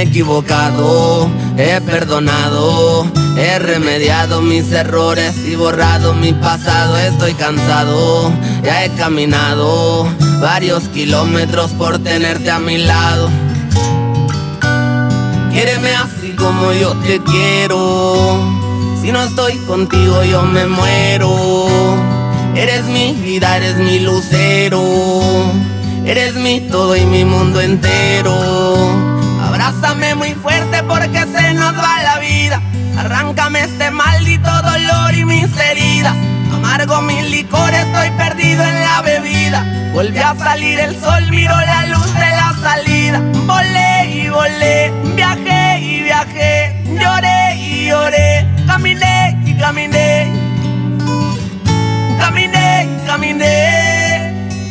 equivocado, he perdonado, he remediado mis errores y borrado mi pasado. Estoy cansado, ya he caminado varios kilómetros por tenerte a mi lado. Quiéreme así como yo te quiero, si no estoy contigo yo me muero. Eres mi vida, eres mi lucero, eres mi todo y mi mundo entero. Abrázame muy fuerte porque se nos va la vida. Arráncame este maldito dolor y mis heridas. Amargo mi licor, estoy perdido en la bebida. Volví a salir el sol, miro la luz de la salida. Volé y volé, viajé y viajé, lloré y lloré, caminé y caminé, caminé y caminé.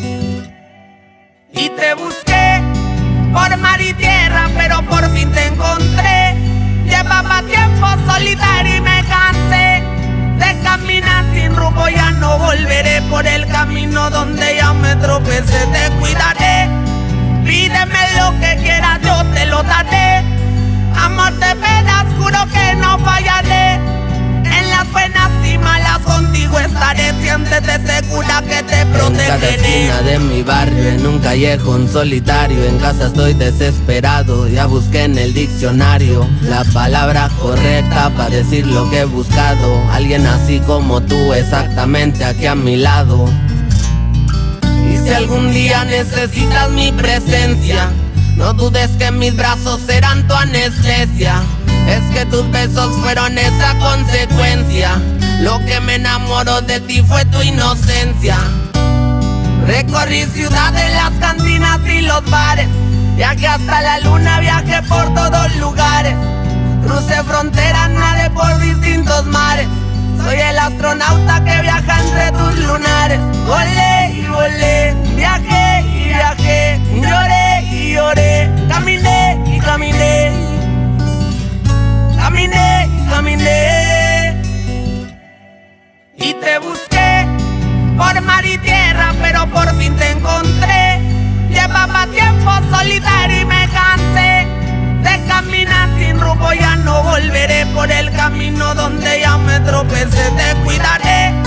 Y te busqué por mar y tierra, pero por fin te encontré. Llevaba tiempo solitario y me cansé de caminar sin rumbo. Ya no volveré por el camino donde ya me tropecé. Te cuidaré, pídeme lo que quieras, yo te lo daré. Amor de veras, juro que no fallaré. En las buenas y malas contigo estaré. Siéntete segura que te protegeré. En cada esquina de mi barrio, en un callejón solitario, en casa estoy desesperado. Ya busqué en el diccionario la palabra correcta para decir lo que he buscado. Alguien así como tú, exactamente aquí a mi lado. Y si algún día necesitas mi presencia, no dudes que mis brazos serán tu anestesia. Es que tus besos fueron esa consecuencia. Lo que me enamoró de ti fue tu inocencia. Recorrí ciudades, las cantinas y los bares. Viajé hasta la luna, viajé por todos lugares. Crucé fronteras, nadé por distintos mares. Soy el astronauta que viaja entre tus lunares. Volé y volé, viajé y viajé, lloré y lloré, caminé y caminé, caminé y caminé. Y te busqué por mar y tierra, pero por fin te encontré. Llevaba tiempo solitario y me cansé de caminar sin rumbo. Ya no volveré por el camino donde ya me tropecé. Te cuidaré,